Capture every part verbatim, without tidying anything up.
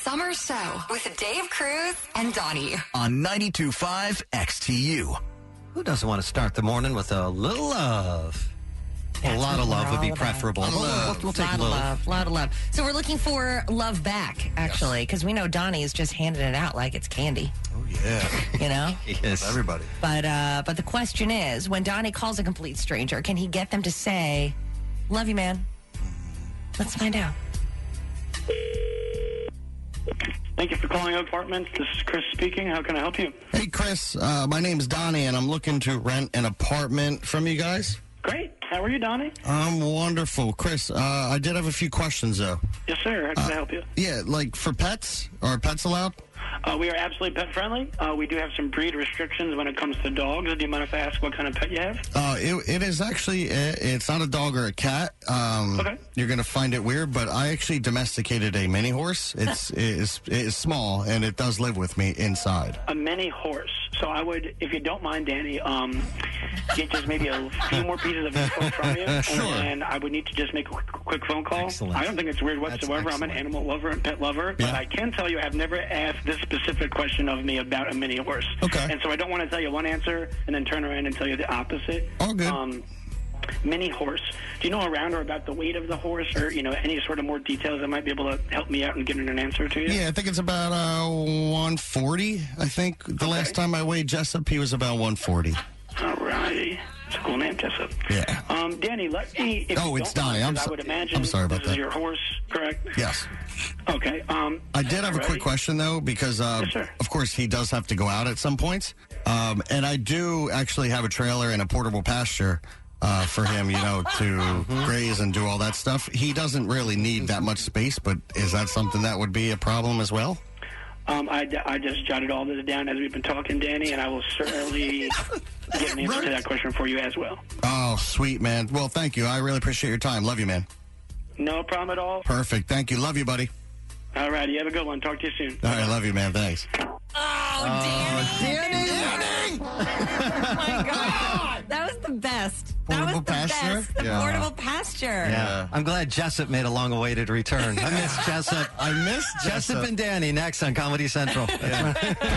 Summer Show with Dave Cruz and Donnie. On ninety-two point five X T U. Who doesn't want to start the morning with a little love? That's a lot of love would be about. preferable. A We'll, lot, we'll, we'll take lot a little. of love, lot of love. So we're looking for love back, actually, because we know Donnie is just handing it out like it's candy. Oh, yeah. You know? Yes. Everybody. But uh, but the question is, when Donnie calls a complete stranger, can he get them to say, love you, man? Let's find out. Thank you for calling Oak Apartments. This is Chris speaking. How can I help you? Hey, Chris. Uh, my name's Donnie, and I'm looking to rent an apartment from you guys. Great. How are you, Donnie? I'm wonderful. Chris, uh, I did have a few questions, though. Yes, sir. How can Uh, I help you? Yeah, like for pets? Are pets allowed? Uh, we are absolutely pet friendly. Uh, we do have some breed restrictions when it comes to dogs. Do you mind if I ask what kind of pet you have? Uh, it, it is actually, uh, it's not a dog or a cat. Um, Okay. You're going to find it weird, but I actually domesticated a mini horse. It's, it's, it's small, and it does live with me inside. A mini horse. So I would, if you don't mind, Danny, um, get just maybe a few more pieces of info from you. Sure. And I would need to just make a quick, quick phone call. Excellent. I don't think it's weird That's whatsoever. I'm an excellent. animal lover and pet lover. But Yeah. I can tell you I've never asked this specific question of me about a mini horse. Okay. And so I don't want to tell you one answer and then turn around and tell you the opposite. All good. Um, mini horse. Do you know around or about the weight of the horse, or you know any sort of more details that might be able to help me out and get an answer to you? Yeah, I think it's about uh, one forty. I think the last time I weighed Jessup, he was about one forty. All righty. It's a cool name, Jessup. Yeah. Um, Danny, let me. If Oh, you it's don't mind, Donnie. I'm 'cause so- I would imagine I'm sorry about this that. is your horse, correct? Yes. Okay. Um, I did have a alrighty. quick question, though, because, uh, Yes, sir. of course, he does have to go out at some points. Um, and I do actually have a trailer and a portable pasture uh, for him, you know, to graze and do all that stuff. He doesn't really need that much space, but is that something that would be a problem as well? Um, I, I just jotted all this down as we've been talking, Danny, and I will certainly get an answer to that question for you as well. Oh, sweet, man. Well, thank you. I really appreciate your time. Love you, man. No problem at all. Perfect. Thank you. Love you, buddy. All right. You have a good one. Talk to you soon. All right. Love you, man. Thanks. Oh, Danny! Danny! Oh, my God. That was the best. That was Portable the pasture? best. The Yeah. portable pasture. Yeah. I'm glad Jessup made a long-awaited return. I miss Jessup. I missed Jessup and Danny next on Comedy Central. You are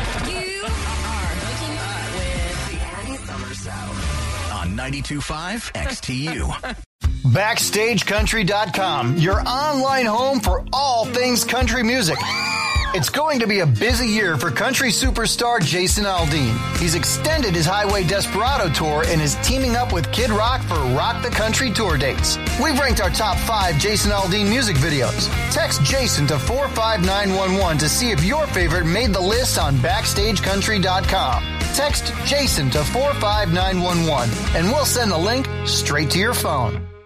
hooking up with the Andy Summer Show. On ninety-two point five X T U. Backstage Country dot com, your online home for all things country music. It's going to be a busy year for country superstar Jason Aldean. He's extended his Highway Desperado tour and is teaming up with Kid Rock for Rock the Country tour dates. We've ranked our top five Jason Aldean music videos. Text Jason to four five nine one one to see if your favorite made the list on Backstage Country dot com. Text Jason to four five nine one one and we'll send the link straight to your phone.